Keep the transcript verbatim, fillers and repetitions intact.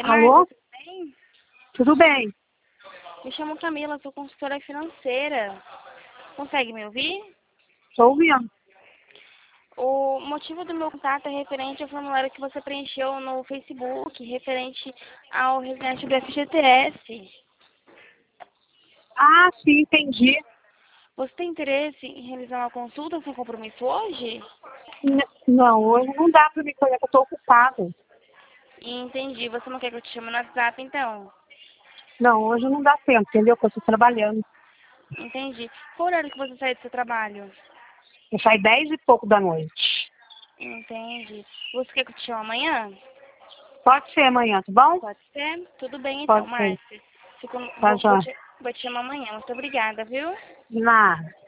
Oi, Alô? Marta, tudo bem? Tudo bem? Me chamo Camila, sou consultora financeira. Consegue me ouvir? Estou ouvindo. O motivo do meu contato é referente ao formulário que você preencheu no Facebook, referente ao resgate do F G T S. Ah, sim, entendi. Você tem interesse em realizar uma consulta sem compromisso hoje? N- não, hoje não dá para me colher, que eu estou ocupada. Entendi. Você não quer que eu te chame no WhatsApp, então? Não, hoje não dá tempo, entendeu? Porque eu estou trabalhando. Entendi. Qual horário que você sai do seu trabalho? Eu saio dez e pouco da noite. Entendi. Você quer que eu te chame amanhã? Pode ser amanhã, tá bom? Pode ser? Tudo bem, então, Pode ser. Márcia. Fico- Tá, Vou, vou já. te, vou te chamar amanhã. Muito obrigada, viu? De nada.